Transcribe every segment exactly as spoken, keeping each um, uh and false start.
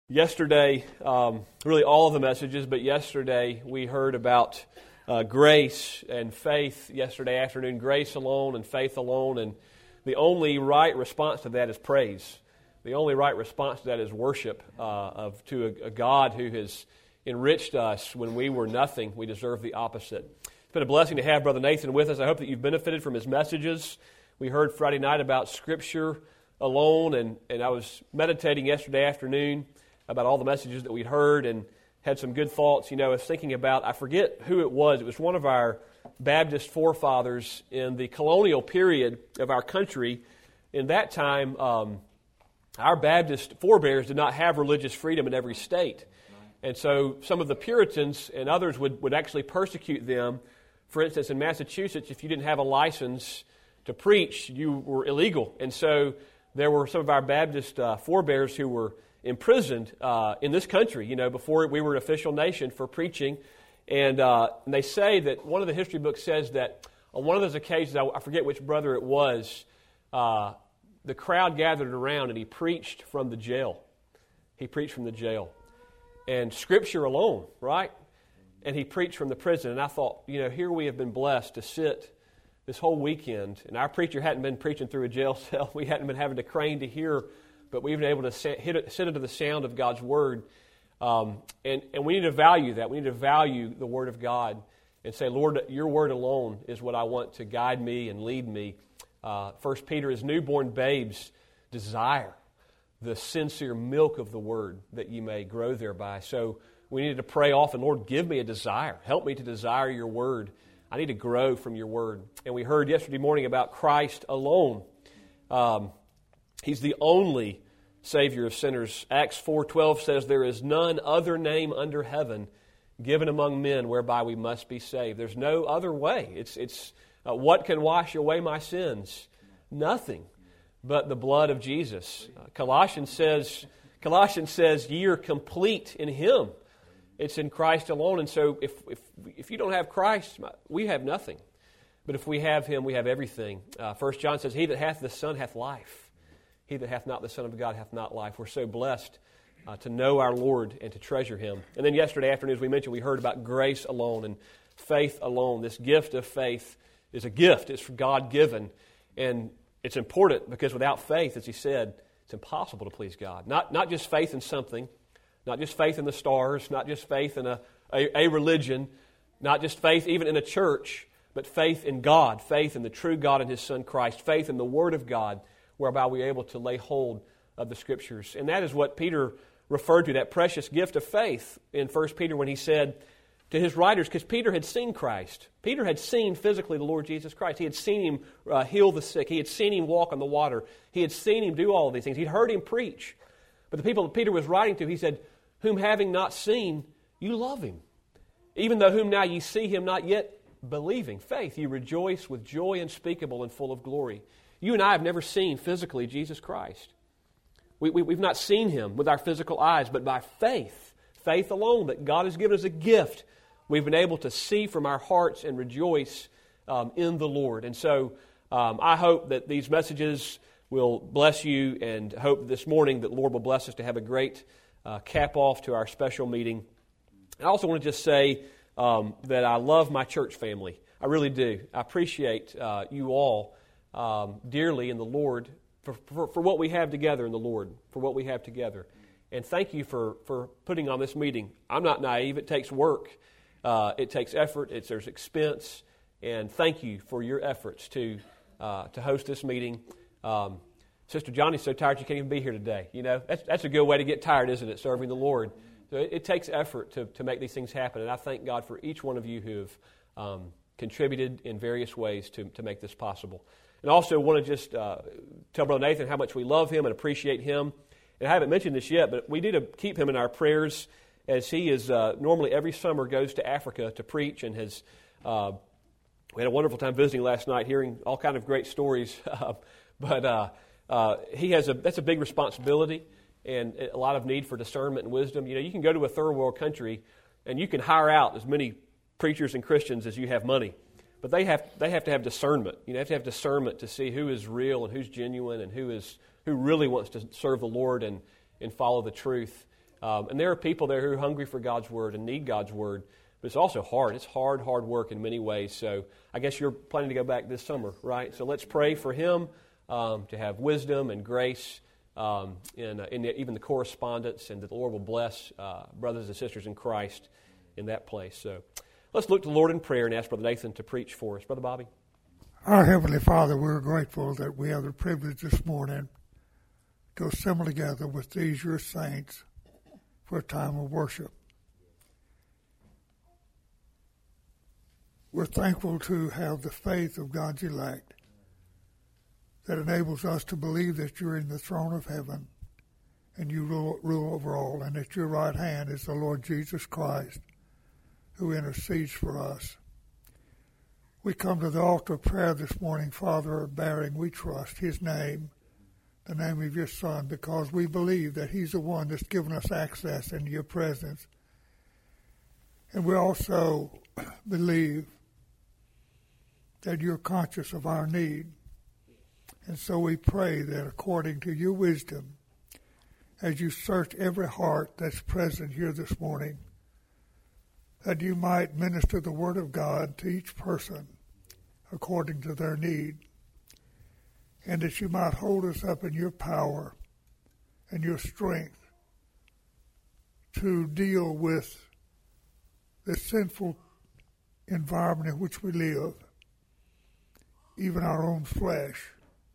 Yesterday, um, really all of the messages, but yesterday we heard about uh, grace and faith yesterday afternoon, grace alone and faith alone, and the only right response to that is praise. The only right response to that is worship uh, of to a, a God who has enriched us when we were nothing. We deserve the opposite. It's been a blessing to have Brother Nathan with us. I hope that you've benefited from his messages. We heard Friday night about Scripture alone, and, and I was meditating yesterday afternoon about all the messages that we'd heard and had some good thoughts. You know, I was thinking about, I forget who it was. It was one of our Baptist forefathers in the colonial period of our country. In that time, um, our Baptist forebears did not have religious freedom in every state. And so some of the Puritans and others would, would actually persecute them. For instance, in Massachusetts, if you didn't have a license to preach, you were illegal. And so there were some of our Baptist uh, forebears who were imprisoned uh, in this country, you know, before we were an official nation for preaching. And, uh, and they say that one of the history books says that on one of those occasions, I, I forget which brother it was, uh, the crowd gathered around and he preached from the jail. He preached from the jail. And Scripture alone, right? And he preached from the prison. And I thought, you know, here we have been blessed to sit this whole weekend. And our preacher hadn't been preaching through a jail cell. We hadn't been having to crane to hear, but we've been able to sit, hit, sit into the sound of God's Word. Um, and, and we need to value that. We need to value the Word of God and say, Lord, your Word alone is what I want to guide me and lead me. Uh, First Peter, as newborn babes, desire the sincere milk of the Word that you may grow thereby. So we need to pray often, Lord, give me a desire. Help me to desire your Word. I need to grow from your Word. And we heard yesterday morning about Christ alone. Um, He's the only Savior of sinners. Acts four twelve says, there is none other name under heaven given among men whereby we must be saved. There's no other way. It's it's uh, what can wash away my sins? Nothing but the blood of Jesus. Uh, Colossians says, Colossians says, ye are complete in Him. It's in Christ alone. And so if if if you don't have Christ, we have nothing. But if we have Him, we have everything. Uh, First John says, he that hath the Son hath life. He that hath not the Son of God hath not life. We're so blessed uh, to know our Lord and to treasure Him. And then yesterday afternoon, as we mentioned, we heard about grace alone and faith alone. This gift of faith is a gift. It's God-given. And it's important because without faith, as he said, it's impossible to please God. Not, not just faith in something, not just faith in the stars, not just faith in a, a, a religion, not just faith even in a church, but faith in God, faith in the true God and His Son Christ, faith in the Word of God, whereby we're able to lay hold of the Scriptures. And that is what Peter referred to, that precious gift of faith in First Peter when he said to his writers, because Peter had seen Christ. Peter had seen physically the Lord Jesus Christ. He had seen Him uh, heal the sick. He had seen Him walk on the water. He had seen Him do all of these things. He'd heard Him preach. But the people that Peter was writing to, he said, whom having not seen, you love Him. Even though whom now ye see Him not yet believing. Faith, you rejoice with joy unspeakable and full of glory. You and I have never seen physically Jesus Christ. We, we, we've not seen Him with our physical eyes, but by faith, faith alone that God has given us a gift, we've been able to see from our hearts and rejoice um, in the Lord. And so um, I hope that these messages will bless you, and hope this morning that the Lord will bless us to have a great uh, cap-off to our special meeting. I also want to just say um, that I love my church family. I really do. I appreciate uh, you all Um, dearly in the Lord for, for, for what we have together in the Lord, for what we have together. And thank you for, for putting on this meeting. I'm not naive. It takes work. Uh, it takes effort. It's, there's expense. And thank you for your efforts to uh, to host this meeting. Um, Sister Johnny's so tired she can't even be here today. You know, that's, that's a good way to get tired, isn't it, serving the Lord? So it, it takes effort to, to make these things happen. And I thank God for each one of you who have um, contributed in various ways to, to make this possible. And also want to just uh, tell Brother Nathan how much we love him and appreciate him. And I haven't mentioned this yet, but we need to keep him in our prayers as he is uh, normally every summer goes to Africa to preach, and has uh, we had a wonderful time visiting last night, hearing all kind of great stories. but uh, uh, he has a that's a big responsibility and a lot of need for discernment and wisdom. You know, you can go to a third world country and you can hire out as many preachers and Christians as you have money. But they have they have to have discernment. You know, they have to have discernment to see who is real and who's genuine and who is who really wants to serve the Lord and, and follow the truth. Um, and there are people there who are hungry for God's Word and need God's Word. But it's also hard. It's hard, hard work in many ways. So I guess you're planning to go back this summer, right? So let's pray for him um, to have wisdom and grace um, in, uh, in the, even the correspondence, and that the Lord will bless uh, brothers and sisters in Christ in that place. So let's look to the Lord in prayer and ask Brother Nathan to preach for us. Brother Bobby. Our Heavenly Father, we're grateful that we have the privilege this morning to assemble together with these your saints for a time of worship. We're thankful to have the faith of God's elect that enables us to believe that you're in the throne of heaven and you rule, rule over all, and at your right hand is the Lord Jesus Christ who intercedes for us. We come to the altar of prayer this morning, Father, bearing, we trust, his name, the name of your Son, because we believe that he's the one that's given us access into your presence. And we also believe that you're conscious of our need. And so we pray that according to your wisdom, as you search every heart that's present here this morning, that you might minister the word of God to each person according to their need, and that you might hold us up in your power and your strength to deal with the sinful environment in which we live, even our own flesh,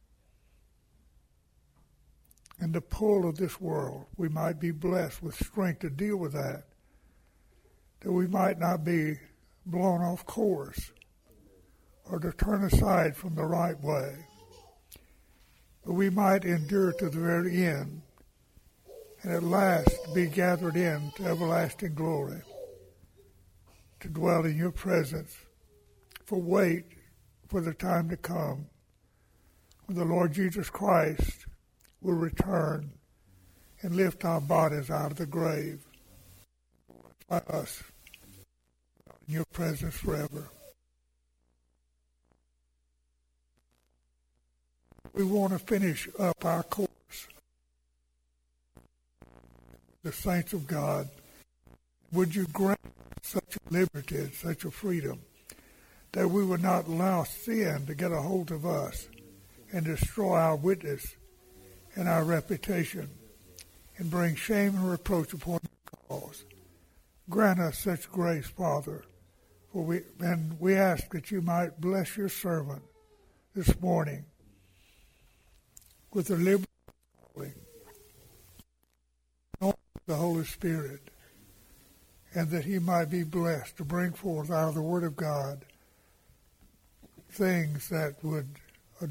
and the pull of this world. We might be blessed with strength to deal with that, that we might not be blown off course or to turn aside from the right way, but we might endure to the very end and at last be gathered in to everlasting glory, to dwell in your presence, for wait for the time to come when the Lord Jesus Christ will return and lift our bodies out of the grave by us in your presence forever. We want to finish up our course, the saints of God. Would you grant such a liberty and such a freedom that we would not allow sin to get a hold of us and destroy our witness and our reputation and bring shame and reproach upon your cause. Grant us such grace, Father, for we, and we ask that you might bless your servant this morning with the liberty of the Holy Spirit, and that he might be blessed to bring forth out of the Word of God things that would uh,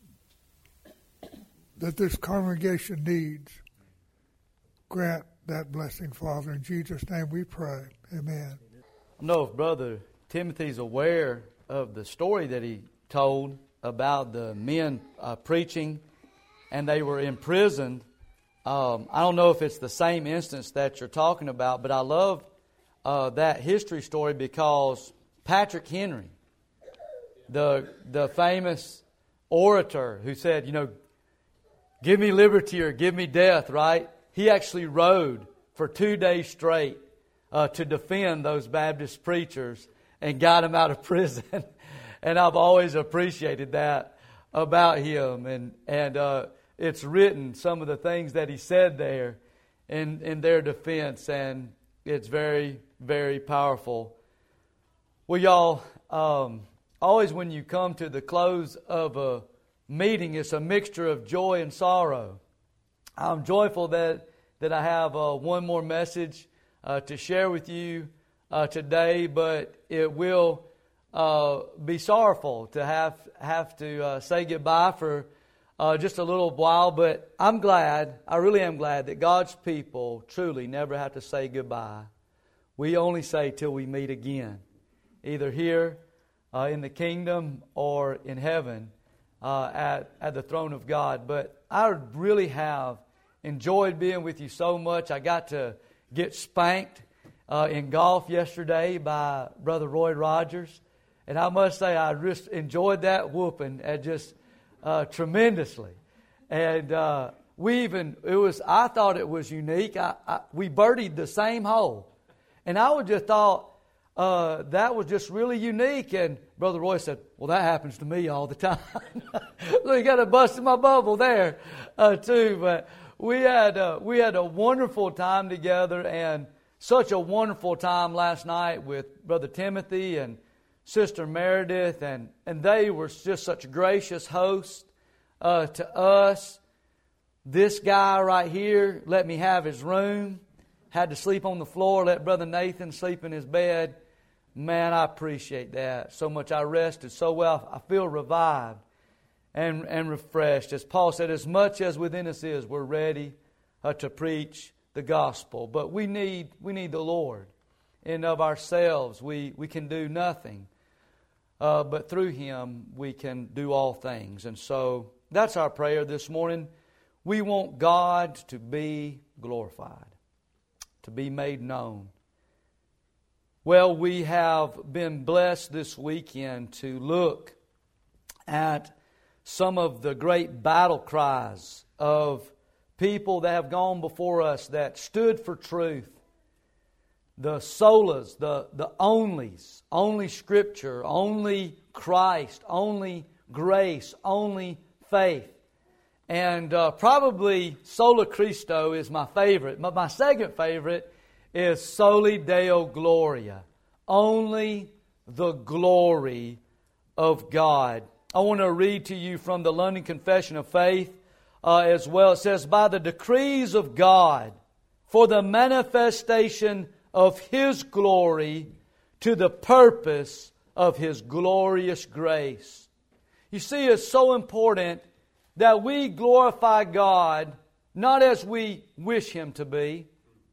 that this congregation needs. Grant that blessing, Father. In Jesus' name we pray. Amen. I don't know if Brother Timothy's aware of the story that he told about the men uh, preaching, and they were imprisoned. Um, I don't know if it's the same instance that you're talking about, but I love uh, that history story because Patrick Henry, the the famous orator who said, you know, give me liberty or give me death, right? He actually rode for two days straight uh, to defend those Baptist preachers and got them out of prison. And I've always appreciated that about him. And and uh, it's written, some of the things that he said there in, in their defense. And it's very, very powerful. Well, y'all, um, always when you come to the close of a meeting, it's a mixture of joy and sorrow. I'm joyful that, that I have uh, one more message uh, to share with you uh, today, but it will uh, be sorrowful to have, have to uh, say goodbye for uh, just a little while. But I'm glad, I really am glad that God's people truly never have to say goodbye. We only say till we meet again, either here uh, in the kingdom or in heaven uh, at, at the throne of God. But I really have enjoyed being with you so much. I got to get spanked uh, in golf yesterday by Brother Roy Rogers. And I must say I just enjoyed that whooping uh, just uh, tremendously. And uh, we even, it was, I thought it was unique. I, I, we birdied the same hole. And I would just thought uh, that was just really unique. And Brother Roy said, well, that happens to me all the time. So you got to bust my bubble there uh, too. But we had, uh, we had a wonderful time together, and such a wonderful time last night with Brother Timothy and Sister Meredith. And, and they were just such gracious hosts uh, to us. This guy right here let me have his room. Had to sleep on the floor, let Brother Nathan sleep in his bed. Man, I appreciate that so much. I rested so well. I feel revived and, and refreshed. As Paul said, as much as within us is, we're ready uh, to preach the gospel. But we need we need the Lord. And of ourselves, we, we can do nothing. Uh, but through Him, we can do all things. And so that's our prayer this morning. We want God to be glorified, to be made known. Well, we have been blessed this weekend to look at some of the great battle cries of people that have gone before us that stood for truth. The solas, the, the onlys, only Scripture, only Christ, only grace, only faith. And uh, probably Sola Christo is my favorite. But my second favorite is Soli Deo Gloria. Only the glory of God. I want to read to you from the London Confession of Faith uh, as well. It says, by the decrees of God, for the manifestation of His glory to the purpose of His glorious grace. You see, it's so important that we glorify God not as we wish Him to be,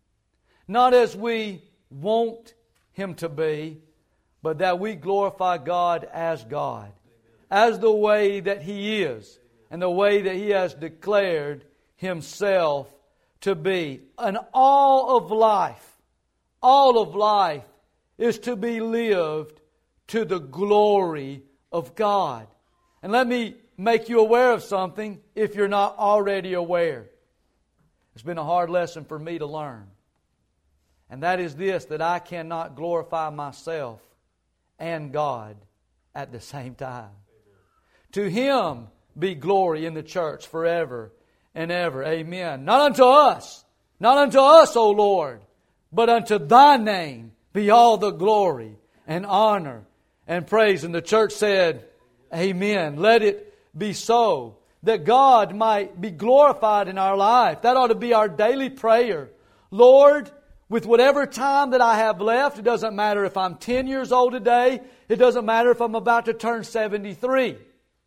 not as we want Him to be, but that we glorify God as God, as the way that He is, and the way that He has declared Himself to be. And all of life, all of life is to be lived to the glory of God. And let me make you aware of something if you're not already aware. It's been a hard lesson for me to learn. And that is this, that I cannot glorify myself and God at the same time. Amen. To Him be glory in the church forever and ever. Amen. Not unto us, not unto us, O Lord, but unto Thy name be all the glory and honor and praise. And the church said, Amen. Let it be so, that God might be glorified in our life. That ought to be our daily prayer. Lord, with whatever time that I have left, it doesn't matter if I'm ten years old today, it doesn't matter if I'm about to turn seventy-three.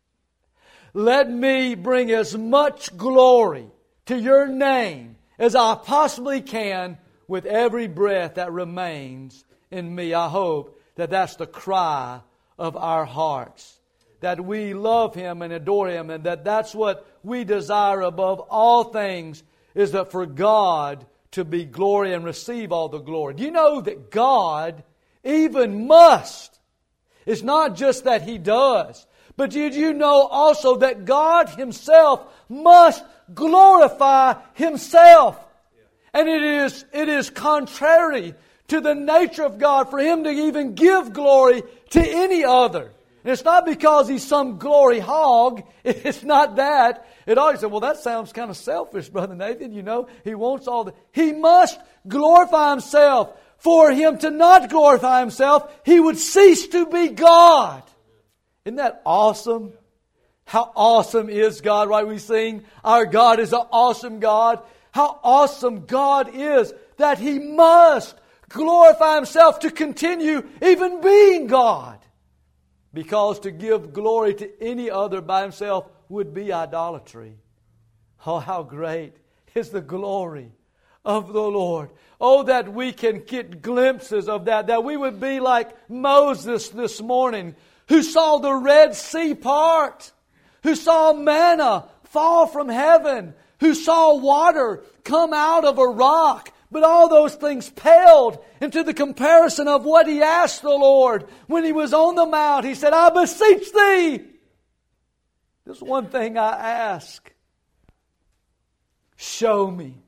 Let me bring as much glory to Your name as I possibly can with every breath that remains in me. I hope that that's the cry of our hearts. That we love Him and adore Him, and that that's what we desire above all things, is that for God to be glory and receive all the glory. Do you know that God even must? It's not just that He does, but did you know also that God Himself must glorify Himself? And it is, it is contrary to the nature of God for Him to even give glory to any other. And it's not because He's some glory hog. It's not that. It always said, well, that sounds kind of selfish, Brother Nathan. You know, He wants all the... He must glorify Himself. For Him to not glorify Himself, He would cease to be God. Isn't that awesome? How awesome is God, right? We sing, our God is an awesome God. How awesome God is that He must glorify Himself to continue even being God. Because to give glory to any other by Himself would be idolatry. Oh, how great is the glory of the Lord. Oh, that we can get glimpses of that. That we would be like Moses this morning, who saw the Red Sea part, who saw manna fall from heaven, who saw water come out of a rock. But all those things paled into the comparison of what he asked the Lord when he was on the mount. He said, I beseech Thee, this one thing I ask, show me,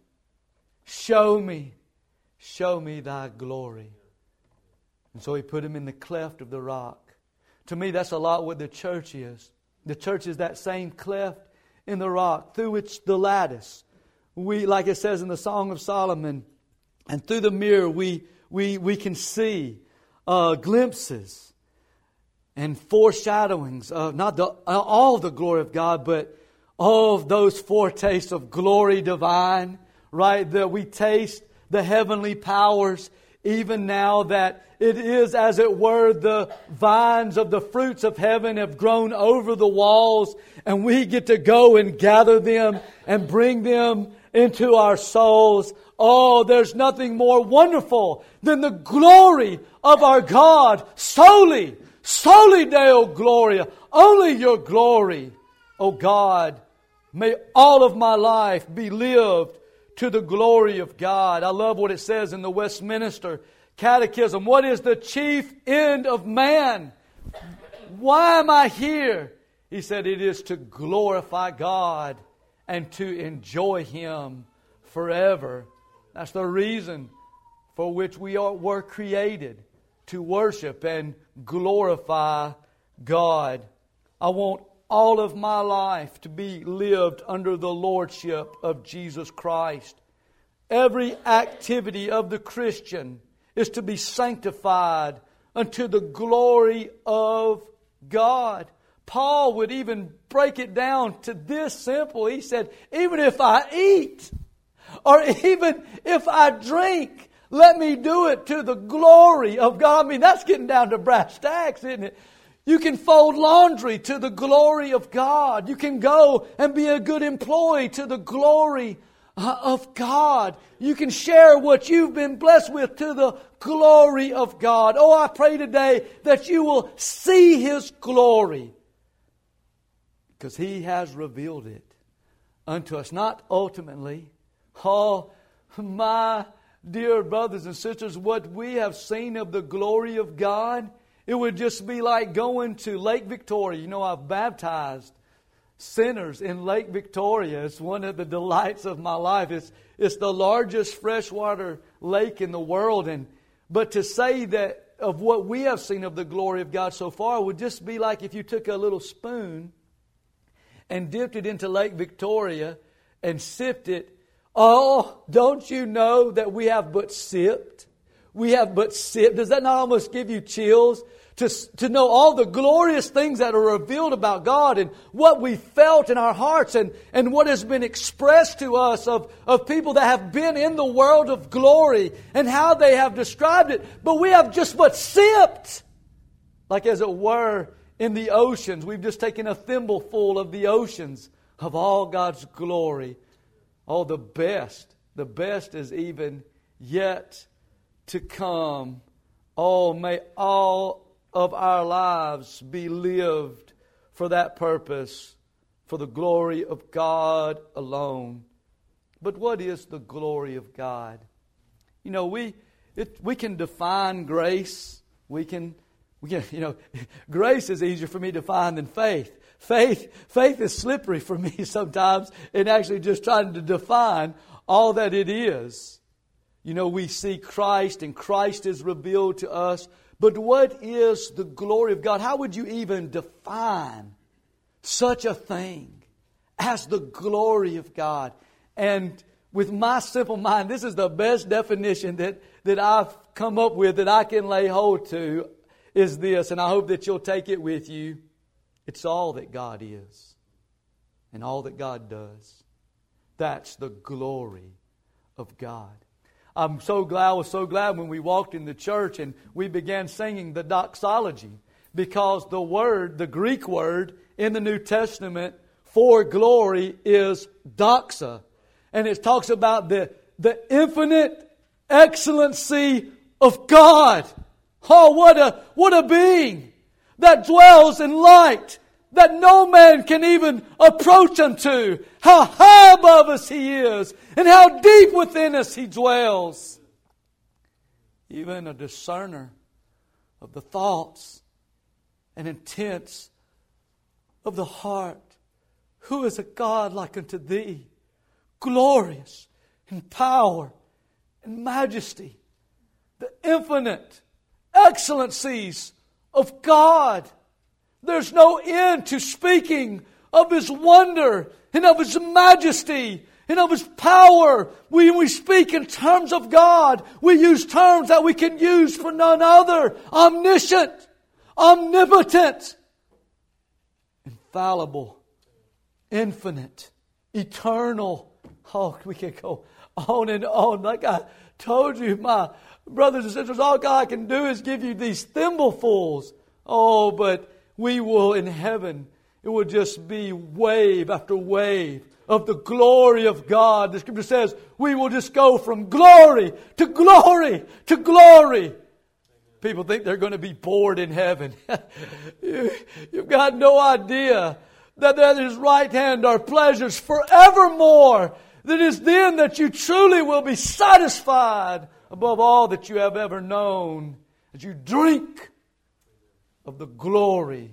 show me, show me thy glory. And so he put him in the cleft of the rock. To me, that's a lot what the church is. The church is that same cleft in the rock through which the lattice, we, like it says in the Song of Solomon, and through the mirror we we we can see uh, glimpses and foreshadowings of not the, all of the glory of God, but all of those foretastes of glory divine, right? That we taste the heavenly powers even now, that it is, as it were, the vines of the fruits of heaven have grown over the walls, and we get to go and gather them and bring them into our souls. Oh, there's nothing more wonderful than the glory of our God. Solely, solely Deo Gloria. Only your glory, O God. May all of my life be lived to the glory of God. I love what it says in the Westminster Catechism. What is the chief end of man? Why am I here? He said it is to glorify God and to enjoy Him forever. That's the reason for which we are, were created, to worship and glorify God. I want all of my life to be lived under the lordship of Jesus Christ. Every activity of the Christian is to be sanctified unto the glory of God. Paul would even break it down to this simple. He said, even if I eat, or even if I drink, let me do it to the glory of God. I mean, that's getting down to brass tacks, isn't it? You can fold laundry to the glory of God. You can go and be a good employee to the glory of God. You can share what you've been blessed with to the glory of God. Oh, I pray today that you will see His glory, because He has revealed it unto us. Not ultimately. Oh, my dear brothers and sisters, what we have seen of the glory of God, it would just be like going to Lake Victoria. You know, I've baptized sinners in Lake Victoria. It's one of the delights of my life. It's, it's the largest freshwater lake in the world. And but to say that of what we have seen of the glory of God so far would just be like if you took a little spoon and dipped it into Lake Victoria and sipped it. Oh, don't you know that we have but sipped? We have but sipped. Does that not almost give you chills? To, to know all the glorious things that are revealed about God and what we felt in our hearts and, and what has been expressed to us of, of people that have been in the world of glory and how they have described it. But we have just but sipped, like as it were, in the oceans. We've just taken a thimbleful of the oceans of all God's glory. Oh, the best, the best is even yet to come. Oh, may all of our lives be lived for that purpose, for the glory of God alone. But what is the glory of God? You know, we it, we can define grace. We can, we can, you know, grace is easier for me to define than faith. Faith, faith is slippery for me sometimes in actually just trying to define all that it is. You know, we see Christ and Christ is revealed to us. But what is the glory of God? How would you even define such a thing as the glory of God? And with my simple mind, this is the best definition that, that I've come up with that I can lay hold to, is this. And I hope that you'll take it with you. It's all that God is and all that God does. That's the glory of God. I'm so glad, I was so glad when we walked in the church and we began singing the doxology, because the word, the Greek word in the New Testament for glory is doxa. And it talks about the, the infinite excellency of God. Oh, what a, what a being that dwells in light that no man can even approach unto. How high above us He is, and how deep within us He dwells. Even a discerner of the thoughts and intents of the heart. Who is a God like unto Thee? glorious in power and majesty, the infinite excellencies of God. There's no end to speaking of His wonder and of His majesty and of His power. When we speak in terms of God, we use terms that we can use for none other. Omniscient, omnipotent, infallible, infinite, eternal. Oh, we can go on and on. Like I told you, my brothers and sisters, all God can do is give you these thimblefuls. Oh, but we will in heaven, it will just be wave after wave of the glory of God. The Scripture says we will just go from glory to glory to glory. People think they're going to be bored in heaven. you, you've got no idea that at His right hand are pleasures forevermore. That is then that you truly will be satisfied above all that you have ever known, as you drink of the glory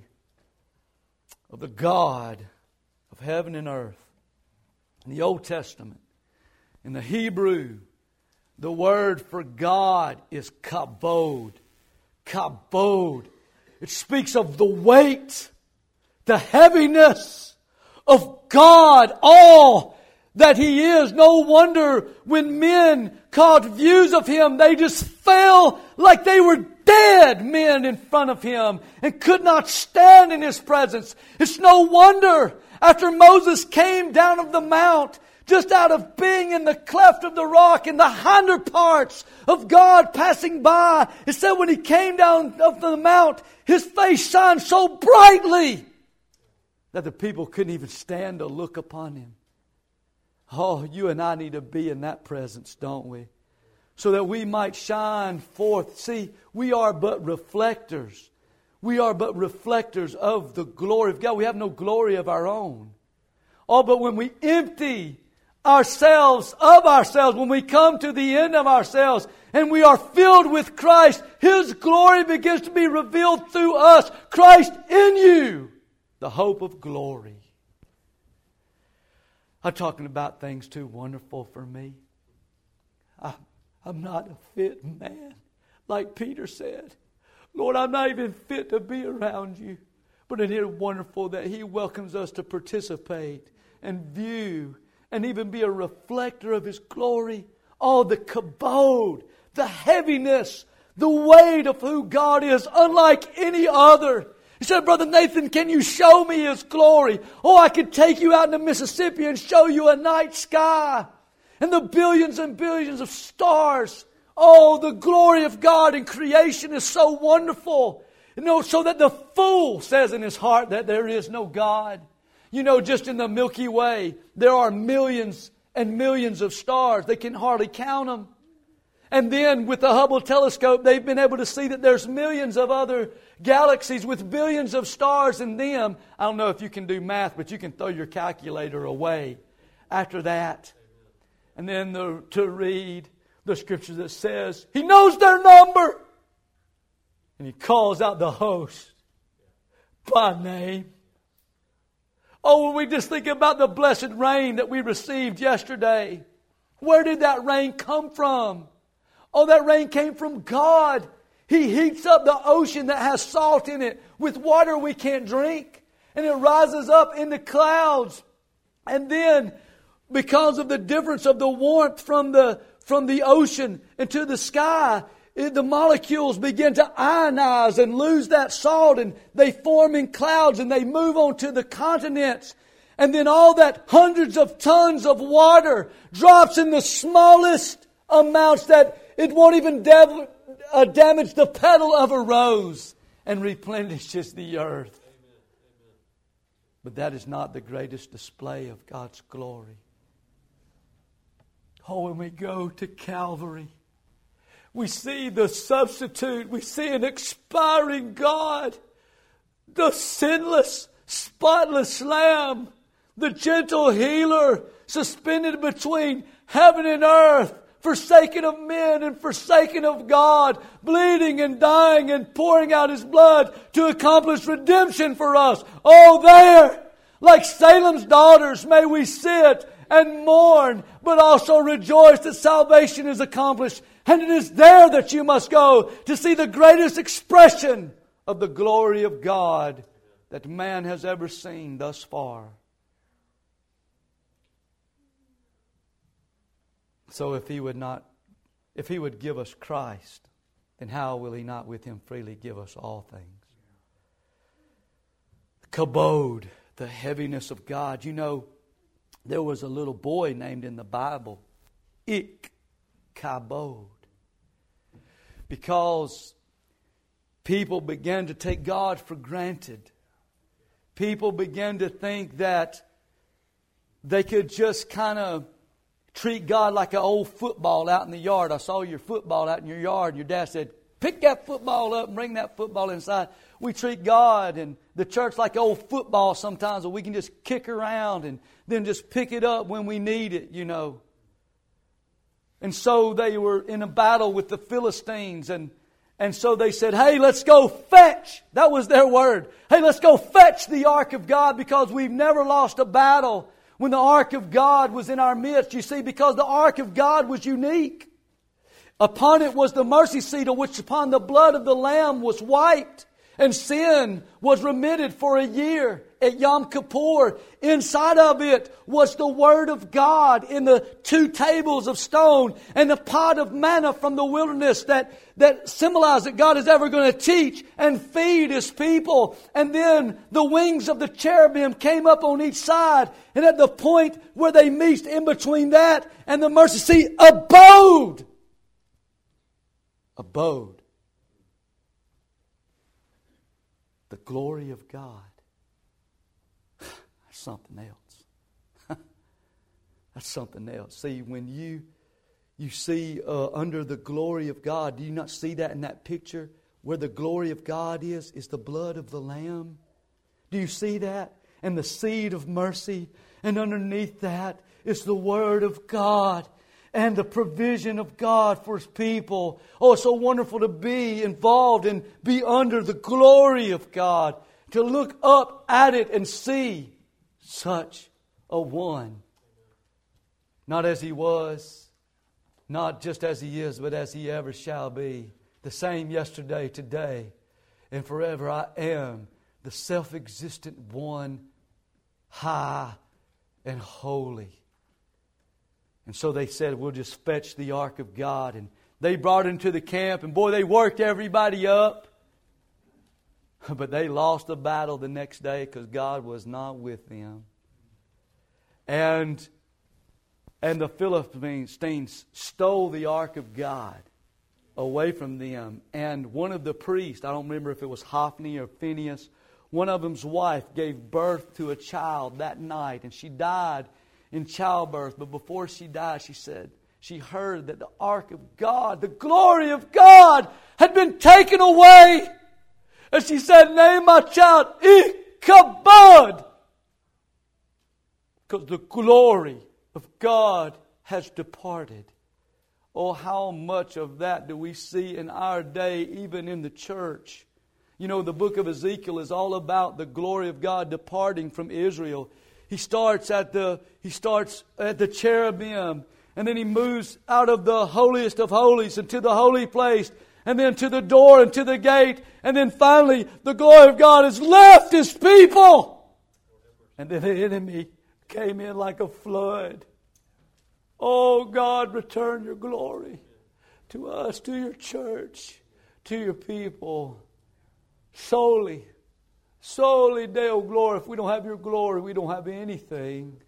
of the God of heaven and earth. In the Old Testament, in the Hebrew, the word for God is kabod. Kabod. It speaks of the weight, the heaviness of God, all that He is. No wonder when men caught views of Him, they just fell like they were dead men in front of Him and could not stand in His presence. It's no wonder after Moses came down of the mount, just out of being in the cleft of the rock, in the hinder parts of God passing by, it said when He came down of the mount, His face shined so brightly that the people couldn't even stand to look upon Him. Oh, you and I need to be in that presence, don't we? So that we might shine forth. See, we are but reflectors. We are but reflectors of the glory of God. We have no glory of our own. Oh, but when we empty ourselves of ourselves, when we come to the end of ourselves and we are filled with Christ, His glory begins to be revealed through us. Christ in you, the hope of glory. I'm talking about things too wonderful for me. I, I'm not a fit man. Like Peter said, Lord, I'm not even fit to be around you. But it is wonderful that He welcomes us to participate and view and even be a reflector of His glory. Oh, the kabod, the heaviness, the weight of who God is, unlike any other. He said, Brother Nathan, can you show me His glory? Oh, I could take you out in the Mississippi and show you a night sky and the billions and billions of stars. Oh, the glory of God in creation is so wonderful. You know, so that the fool says in his heart that there is no God. You know, just in the Milky Way, there are millions and millions of stars. They can hardly count them. And then with the Hubble telescope, they've been able to see that there's millions of other galaxies with billions of stars in them. I don't know if you can do math, but you can throw your calculator away after that. And then the, to read the scripture that says He knows their number. And He calls out the host by name. Oh, when we just think about the blessed rain that we received yesterday. Where did that rain come from? Oh, that rain came from God. He heats up the ocean that has salt in it with water we can't drink. And it rises up in the clouds. And then, because of the difference of the warmth from the, from the ocean into the sky, it, the molecules begin to ionize and lose that salt. And they form in clouds and they move on to the continents. And then all that hundreds of tons of water drops in the smallest amounts that it won't even dev- uh, damage the petal of a rose and replenishes the earth. Amen. But that is not the greatest display of God's glory. Oh, when we go to Calvary, we see the substitute. We see an expiring God, the sinless, spotless Lamb, the gentle healer, suspended between heaven and earth, forsaken of men and forsaken of God, bleeding and dying and pouring out His blood to accomplish redemption for us. Oh, there, like Salem's daughters, may we sit and mourn, but also rejoice that salvation is accomplished. And it is there that you must go to see the greatest expression of the glory of God that man has ever seen thus far. So if He would not, if He would give us Christ, then how will He not with Him freely give us all things? Kabod, the heaviness of God. You know, there was a little boy named in the Bible, Ichabod, because people began to take God for granted. People began to think that they could just kind of treat God like an old football out in the yard. I saw your football out in your yard. And your dad said, pick that football up and bring that football inside. We treat God and the church like old football sometimes, where we can just kick around and then just pick it up when we need it, you know. And so they were in a battle with the Philistines, and And so they said, hey, let's go fetch. That was their word. Hey, let's go fetch the ark of God, because we've never lost a battle when the ark of God was in our midst. You see, because the ark of God was unique. Upon it was the mercy seat, of which upon the blood of the Lamb was wiped, and sin was remitted for a year at Yom Kippur. Inside of it was the Word of God in the two tables of stone and the pot of manna from the wilderness that, that symbolized that God is ever going to teach and feed His people. And then the wings of the cherubim came up on each side, and at the point where they meet in between that and the mercy seat, abode. Abode. The glory of God. That's something else. That's something else. See, when you you see uh, under the glory of God, do you not see that in that picture? Where the glory of God is, is the blood of the Lamb. Do you see that? And the seed of mercy. And underneath that is the Word of God. And the provision of God for His people. Oh, it's so wonderful to be involved and be under the glory of God. To look up at it and see such a one. Not as He was, not just as He is, but as He ever shall be. The same yesterday, today, and forever. I am the self-existent one, high and holy. And so they said, we'll just fetch the ark of God. And they brought it into the camp. And boy, they worked everybody up. But they lost the battle the next day because God was not with them. And, and the Philistines stole the ark of God away from them. And one of the priests, I don't remember if it was Hophni or Phinehas, one of them's wife gave birth to a child that night. And she died in childbirth. But before she died, she said, she heard that the ark of God, the glory of God, had been taken away. And she said, name my child Ichabod, because the glory of God has departed. Oh, how much of that do we see in our day, even in the church? You know, the book of Ezekiel is all about the glory of God departing from Israel. He starts at the he starts at the cherubim, and then he moves out of the holiest of holies into the holy place, and then to the door and to the gate, and then finally the glory of God has left His people. And then the enemy came in like a flood. Oh God, return your glory to us, to your church, to your people. Solely, solely Deo glory. If we don't have your glory, we don't have anything.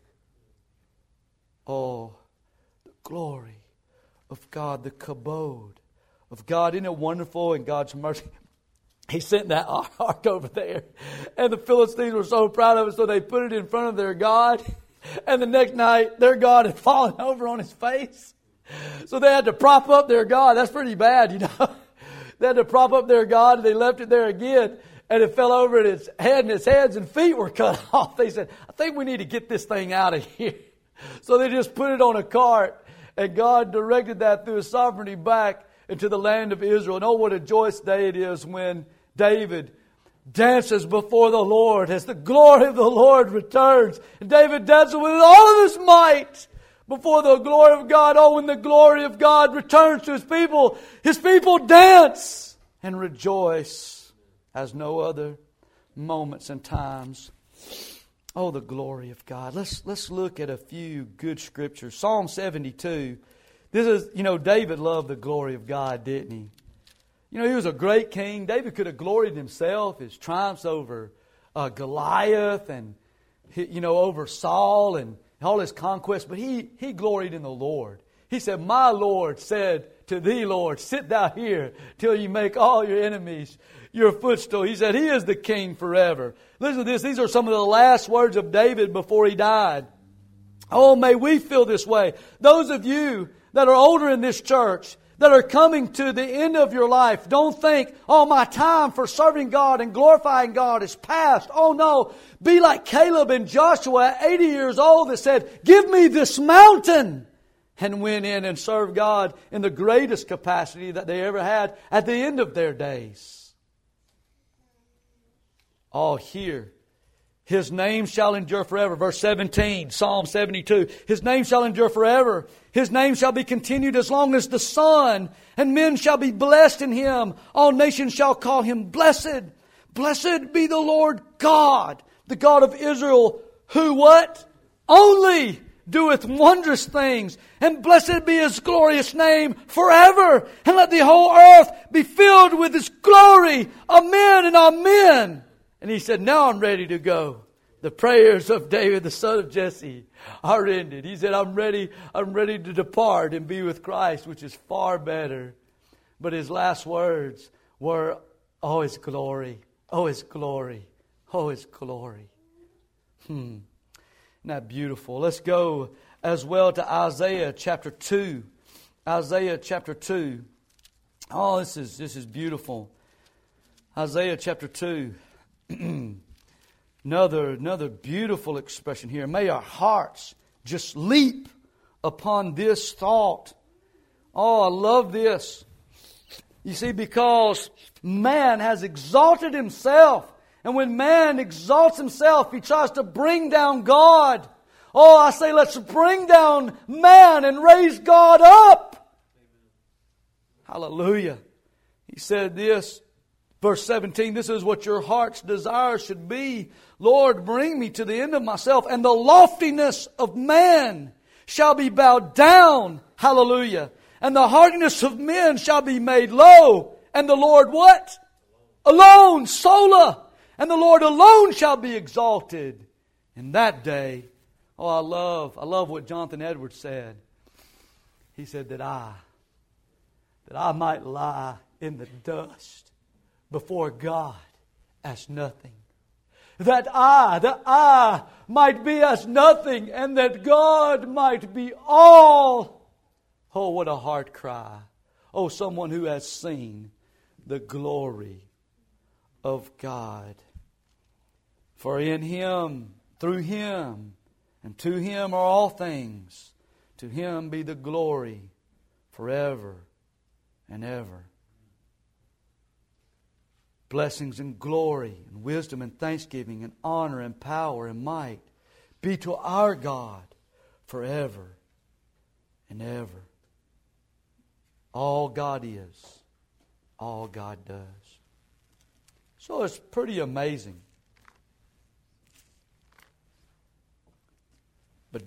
Oh, the glory of God, the kabod of God. Isn't it wonderful in God's mercy? He sent that ark over there. And the Philistines were so proud of it, so they put it in front of their God. And the next night, their God had fallen over on his face. So they had to prop up their God. That's pretty bad, you know. They had to prop up their God, and they left it there again. And it fell over at its head, and its hands and feet were cut off. They said, I think we need to get this thing out of here. So they just put it on a cart. And God directed that through His sovereignty back into the land of Israel. And oh, what a joyous day it is when David, dances before the Lord as the glory of the Lord returns. And David dances with all of his might before the glory of God. Oh, when the glory of God returns to His people, His people dance and rejoice as no other moments and times. Oh, the glory of God. Let's let's look at a few good scriptures. Psalm seventy-two. This is, you know, David loved the glory of God, didn't he? You know, he was a great king. David could have gloried himself, his triumphs over uh, Goliath and, you know, over Saul and all his conquests. But he, he gloried in the Lord. He said, my Lord said to thee, Lord, sit thou here till you make all your enemies your footstool. He said, He is the King forever. Listen to this. These are some of the last words of David before he died. Oh, may we feel this way. Those of you that are older in this church, that are coming to the end of your life, don't think, oh, my time for serving God and glorifying God is past. Oh, no. Be like Caleb and Joshua at eighty years old that said, give me this mountain. And went in and served God in the greatest capacity that they ever had at the end of their days. Oh, here. His name shall endure forever. Verse seventeen, Psalm seventy-two. His name shall endure forever. His name shall be continued as long as the sun. And men shall be blessed in Him. All nations shall call Him blessed. Blessed be the Lord God, the God of Israel, who what? Only doeth wondrous things. And blessed be His glorious name forever. And let the whole earth be filled with His glory. Amen and amen. And he said, now I'm ready to go. The prayers of David, the son of Jesse, are ended. He said, I'm ready, I'm ready to depart and be with Christ, which is far better. But his last words were, oh, His glory, oh, His glory, oh, His glory. Hmm. Isn't that beautiful? Let's go as well to Isaiah chapter two. Isaiah chapter two. Oh, this is, this is beautiful. Isaiah chapter two. another, another beautiful expression here. May our hearts just leap upon this thought. Oh, I love this. You see, because man has exalted himself. And when man exalts himself, he tries to bring down God. Oh, I say, let's bring down man and raise God up. Hallelujah. He said this. Verse seventeen, this is what your heart's desire should be. Lord, bring me to the end of myself, and the loftiness of man shall be bowed down. Hallelujah. And the hardiness of men shall be made low. And the Lord what? Alone. Sola. And the Lord alone shall be exalted. In that day, oh, I love, I love what Jonathan Edwards said. He said that I, that I might lie in the dust before God as nothing. That I, that I might be as nothing, and that God might be all. Oh, what a heart cry. Oh, someone who has seen the glory of God. For in Him, through Him, and to Him are all things. To Him be the glory forever and ever. Blessings and glory and wisdom and thanksgiving and honor and power and might be to our God forever and ever. All God is, all God does. So it's pretty amazing. But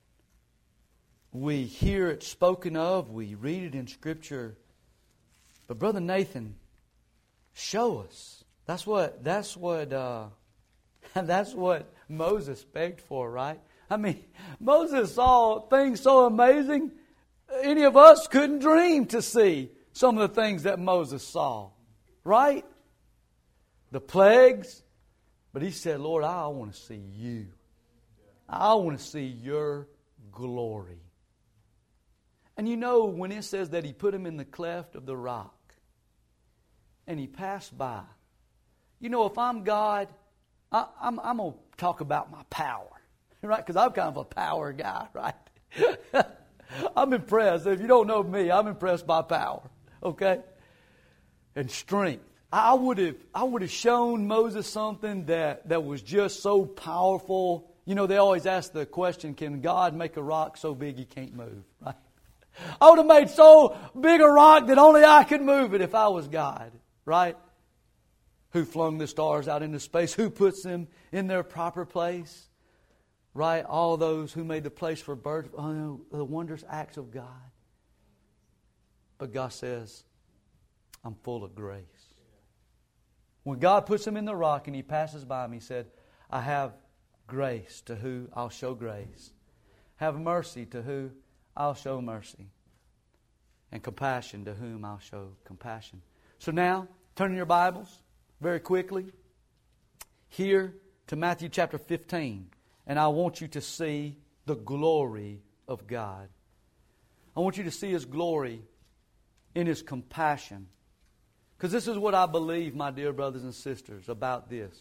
we hear it spoken of, we read it in Scripture. But Brother Nathan, show us. That's what. That's what. Uh, that's what Moses begged for, right? I mean, Moses saw things so amazing, any of us couldn't dream to see some of the things that Moses saw, right? The plagues, but he said, "Lord, I want to see You. I want to see Your glory." And you know, when it says that He put him in the cleft of the rock, and he passed by. You know, if I'm God, I, I'm, I'm going to talk about my power, right? Because I'm kind of a power guy, right? I'm impressed. If you don't know me, I'm impressed by power, okay? And strength. I would have I would have shown Moses something that, that was just so powerful. You know, they always ask the question, can God make a rock so big he can't move? Right? I would have made so big a rock that only I could move it if I was God. Right? Who flung the stars out into space? Who puts them in their proper place? Right? All those who made the place for birds. Oh, no, the wondrous acts of God. But God says, I'm full of grace. When God puts him in the rock and he passes by him, he said, I have grace to who I'll show grace. Have mercy to who I'll show mercy. And compassion to whom I'll show compassion. So now, turn in your Bibles very quickly here to Matthew chapter fifteen. And I want you to see the glory of God. I want you to see His glory in His compassion. Because this is what I believe, my dear brothers and sisters, about this.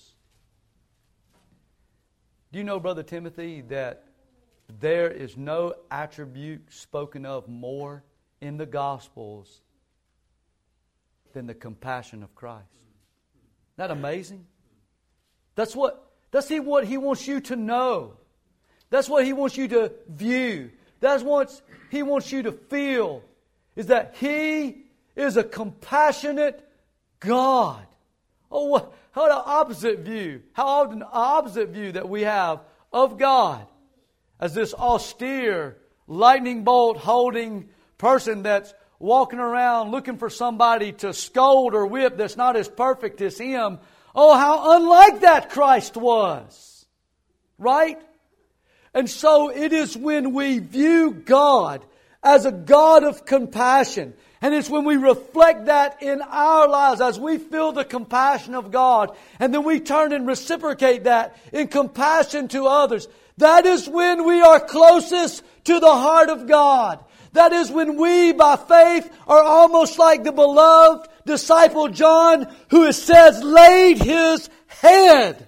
Do you know, Brother Timothy, that there is no attribute spoken of more in the Gospels than the compassion of Christ? Isn't that amazing? That's what that's what He wants you to know. That's what He wants you to view. That's what He wants you to feel. Is that He is a compassionate God. Oh, what, how the opposite view. How often the opposite view that we have of God. As this austere, lightning bolt holding person that's walking around looking for somebody to scold or whip that's not as perfect as Him. Oh, how unlike that Christ was. Right? And so it is when we view God as a God of compassion. And it's when we reflect that in our lives as we feel the compassion of God. And then we turn and reciprocate that in compassion to others. That is when we are closest to the heart of God. That is when we, by faith, are almost like the beloved disciple John, who it says laid his head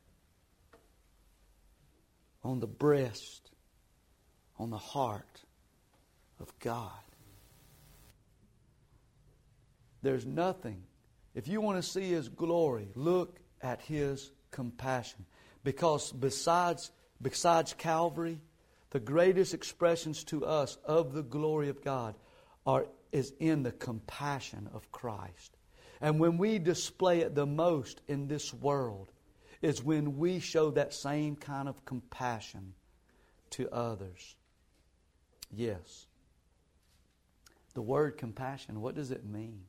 on the breast, on the heart of God. There's nothing. If you want to see His glory, look at His compassion. Because besides, besides Calvary, the greatest expressions to us of the glory of God are is in the compassion of Christ. And when we display it the most in this world is when we show that same kind of compassion to others. Yes. The word compassion, what does it mean?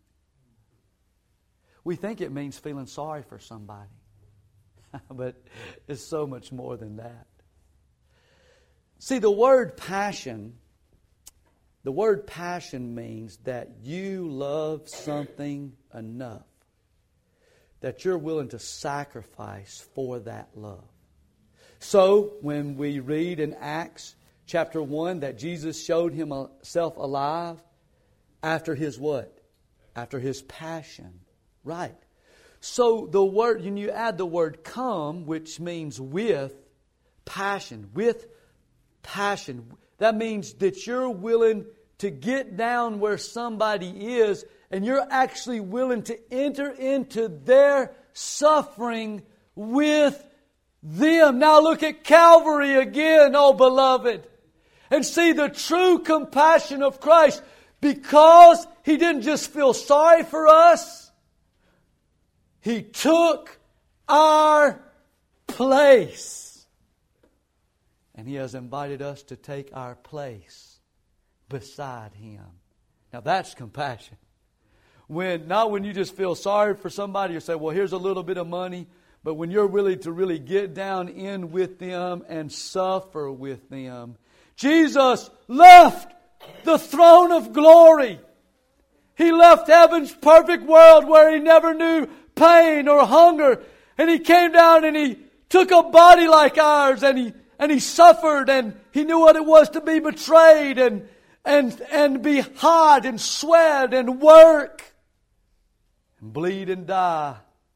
We think it means feeling sorry for somebody. But it's so much more than that. See, the word passion, the word passion means that you love something enough that you're willing to sacrifice for that love. So, when we read in Acts chapter one that Jesus showed Himself alive after His what? After His passion. Right. So, the word, when you add the word come, which means with passion, with passion, that means that you're willing to get down where somebody is and you're actually willing to enter into their suffering with them. Now look at Calvary again, oh beloved, and see the true compassion of Christ, because He didn't just feel sorry for us. He took our place. And He has invited us to take our place beside Him. Now that's compassion. When not when you just feel sorry for somebody or say, well, here's a little bit of money, but when you're willing to really get down in with them and suffer with them. Jesus left the throne of glory. He left heaven's perfect world where He never knew pain or hunger. And He came down and He took a body like ours and He and He suffered and He knew what it was to be betrayed and and and be hot and sweat and work and bleed and die.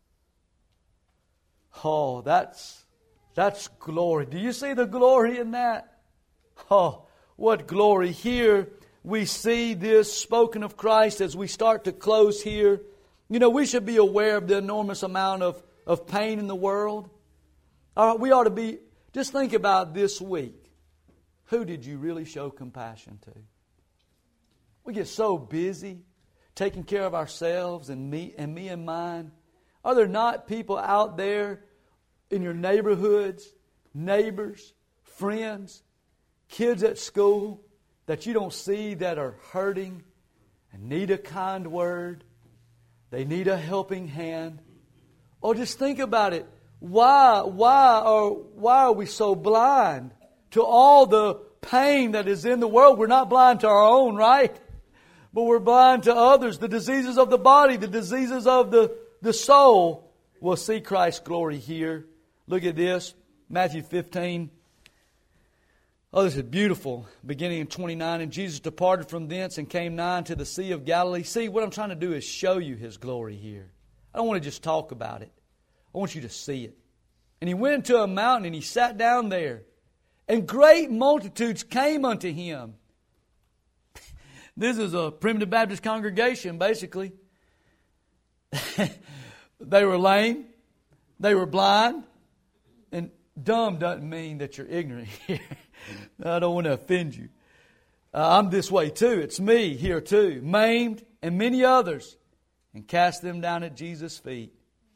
Oh, that's that's glory. Do you see the glory in that? Oh, what glory. Here we see this spoken of Christ as we start to close here You know, we should be aware of the enormous amount of, of pain in the world. All right, we ought to be, just think about this week. Who did you really show compassion to? We get so busy taking care of ourselves and me and me and mine. Are there not people out there in your neighborhoods, neighbors, friends, kids at school that you don't see that are hurting and need a kind word? They need a helping hand. Or just think about it. Why, why, are, why are we so blind to all the pain that is in the world? We're not blind to our own, right? But we're blind to others. The diseases of the body, the diseases of the, the soul. We'll see Christ's glory here. Look at this. Matthew fifteen. Oh, this is beautiful. Beginning in twenty-nine. And Jesus departed from thence and came nigh to the Sea of Galilee. See, what I'm trying to do is show you His glory here. I don't want to just talk about it. I want you to see it. And He went into a mountain and He sat down there. And great multitudes came unto Him. This is a primitive Baptist congregation, basically. They were lame. They were blind. And dumb doesn't mean that you're ignorant here. I don't want to offend you. Uh, I'm this way too. It's me here too. Maimed and many others. And cast them down at Jesus' feet.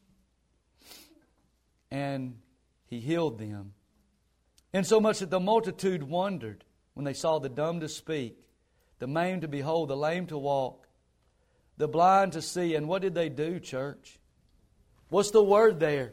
And He healed them. Insomuch that the multitude wondered when they saw the dumb to speak, the maimed to behold, the lame to walk, the blind to see. And what did they do, church? What's the word there?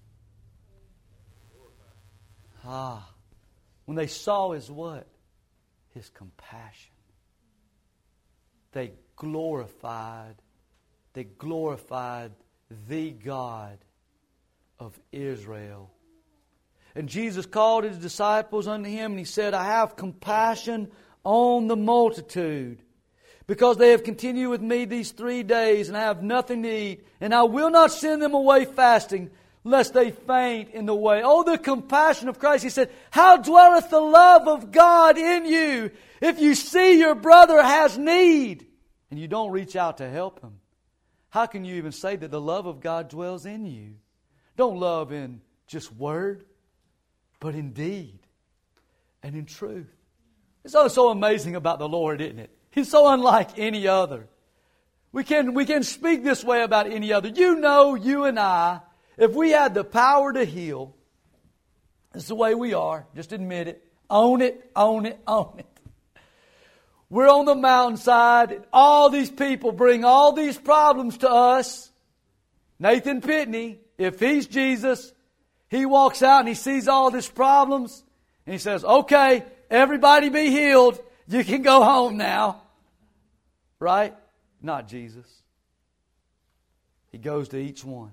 Ah, when they saw His what? His compassion. They glorified, they glorified the God of Israel. And Jesus called His disciples unto Him, and He said, I have compassion on the multitude, because they have continued with me these three days, and I have nothing to eat, and I will not send them away fasting, lest they faint in the way. Oh, the compassion of Christ. He said, how dwelleth the love of God in you, if you see your brother has need, and you don't reach out to help him? How can you even say that the love of God dwells in you? Don't love in just word, but in deed and in truth. It's so, so amazing about the Lord, isn't it? He's so unlike any other. We can, we can speak this way about any other. You know, you and I, if we had the power to heal, it's the way we are. Just admit it. Own it, own it, own it. We're on the mountainside, and all these people bring all these problems to us. Nathan Pitney, if he's Jesus, he walks out and he sees all these problems, and he says, okay, everybody be healed. You can go home now. Right? Not Jesus. He goes to each one.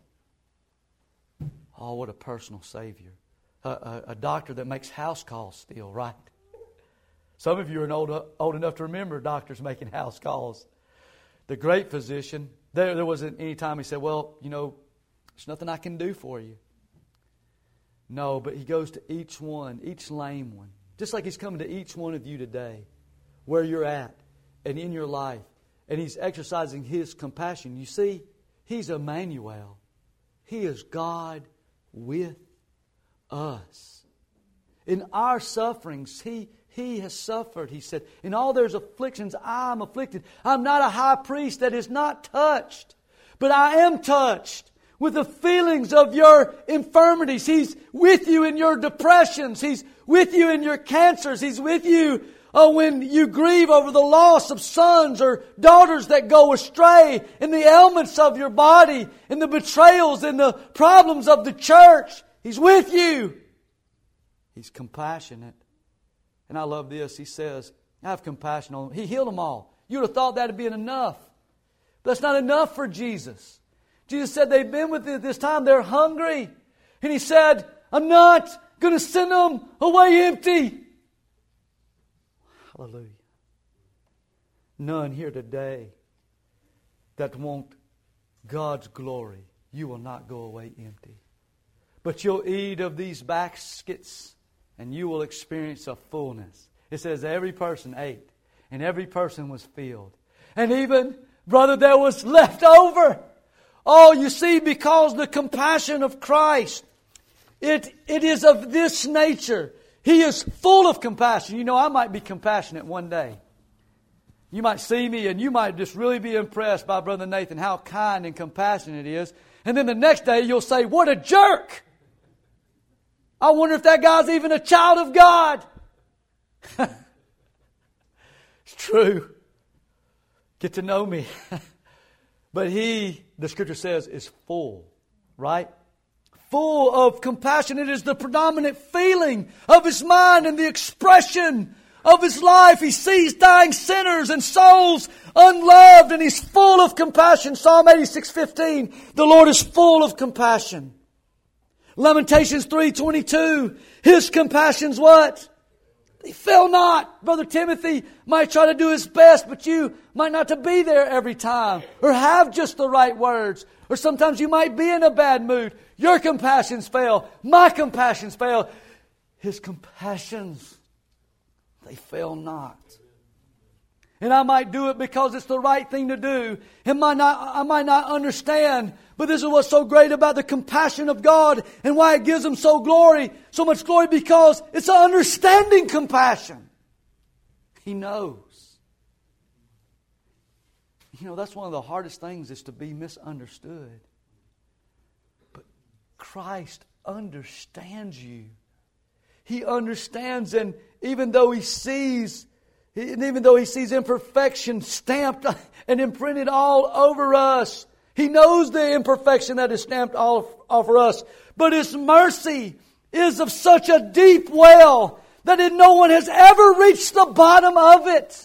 Oh, what a personal Savior. A, a, a doctor that makes house calls still, right? Some of you are old, old enough to remember doctors making house calls. The great physician, there, there wasn't any time he said, well, you know, there's nothing I can do for you. No, but He goes to each one, each lame one. Just like He's coming to each one of you today, where you're at and in your life. And He's exercising His compassion. You see, He's Emmanuel. He is God with us. In our sufferings, He, he has suffered. He said, in all there's afflictions, I am afflicted. I'm not a high priest that is not touched, but I am touched with the feelings of your infirmities. He's with you in your depressions. He's with you in your cancers. He's with you uh, when you grieve over the loss of sons or daughters that go astray, in the ailments of your body, in the betrayals, in the problems of the church. He's with you. He's compassionate. And I love this. He says, I have compassion on them. He healed them all. You would have thought that would be enough. But that's not enough for Jesus. Jesus said they've been with you this time. They're hungry. And He said, I'm not going to send them away empty. Hallelujah. None here today that want God's glory. You will not go away empty. But you'll eat of these baskets and you will experience a fullness. It says every person ate and every person was filled. And even Brother, there was left over. Oh, you see, because the compassion of Christ, it it is of this nature. He is full of compassion. You know, I might be compassionate one day. You might see me and you might just really be impressed by Brother Nathan, how kind and compassionate he is. And then the next day you'll say, what a jerk! I wonder if that guy's even a child of God. It's true. Get to know me. But he, the Scripture says, is full, right? Full of compassion. It is the predominant feeling of his mind and the expression of his life. He sees dying sinners and souls unloved, and he's full of compassion. Psalm eighty-six fifteen, the Lord is full of compassion. Lamentations three twenty-two, His compassion's what? They fail not. Brother Timothy might try to do his best, but you might not to be there every time or have just the right words. Or sometimes you might be in a bad mood. Your compassions fail. My compassions fail. His compassions, they fail not. And I might do it because it's the right thing to do. And might not, I might not understand. But this is what's so great about the compassion of God and why it gives Him so glory, so much glory, because it's an understanding compassion. He knows. You know, that's one of the hardest things, is to be misunderstood. But Christ understands you. He understands, and even though He sees And even though He sees imperfection stamped and imprinted all over us, He knows the imperfection that is stamped all over us. But His mercy is of such a deep well that no one has ever reached the bottom of it.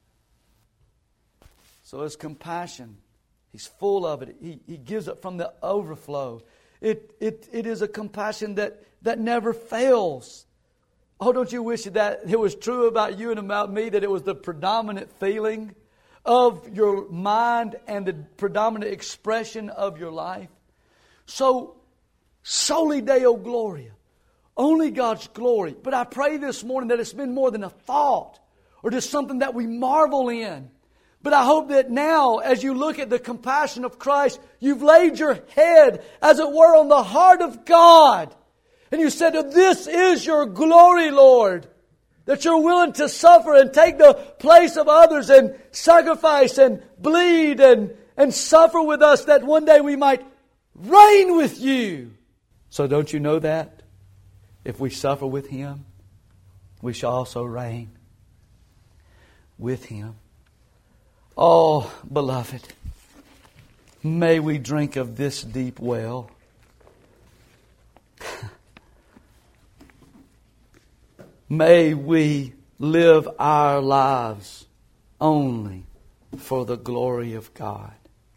So His compassion, He's full of it. He, he gives it from the overflow. It, it, it is a compassion that, that never fails. Oh, don't you wish that it was true about you and about me, that it was the predominant feeling of your mind and the predominant expression of your life? So, soli Deo Gloria. Only God's glory. But I pray this morning that it's been more than a thought or just something that we marvel in. But I hope that now, as you look at the compassion of Christ, you've laid your head, as it were, on the heart of God. And you said, this is your glory, Lord. That you're willing to suffer and take the place of others and sacrifice and bleed and, and suffer with us, that one day we might reign with you. So don't you know that? If we suffer with Him, we shall also reign with Him. Oh, beloved, may we drink of this deep well. May we live our lives only for the glory of God.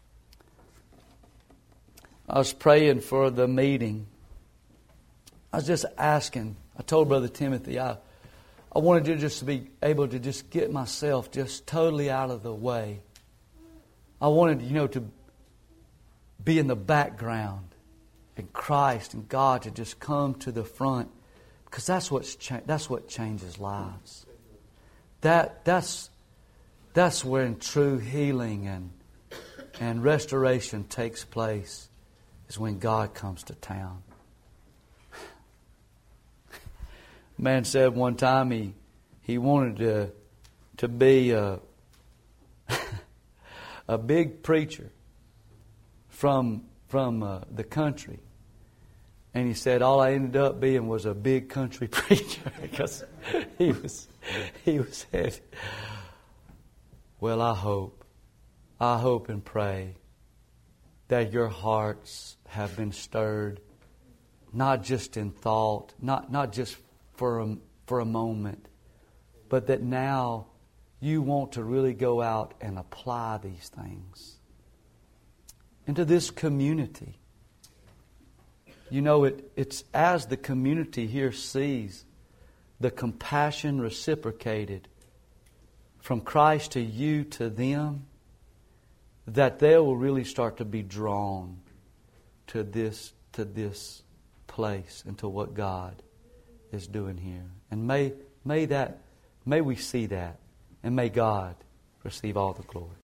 I was praying for the meeting. I was just asking. I told Brother Timothy, I, I wanted to just be able to just get myself just totally out of the way. I wanted, you know, to be in the background and Christ and God to just come to the front. Because that's what's cha- that's what changes lives. That that's that's when true healing and and restoration takes place, is when God comes to town. A man said one time he he wanted to to be a a big preacher from from uh, the country. And he said, all I ended up being was a big country preacher, because he was, he was heavy. Well, I hope, I hope and pray that your hearts have been stirred, not just in thought, not, not just for a, for a moment, but that now you want to really go out and apply these things into this community. You know, it, it's as the community here sees the compassion reciprocated from Christ to you, to them, that they will really start to be drawn to this, to this place and to what God is doing here. And may, may that, may we see that, and may God receive all the glory.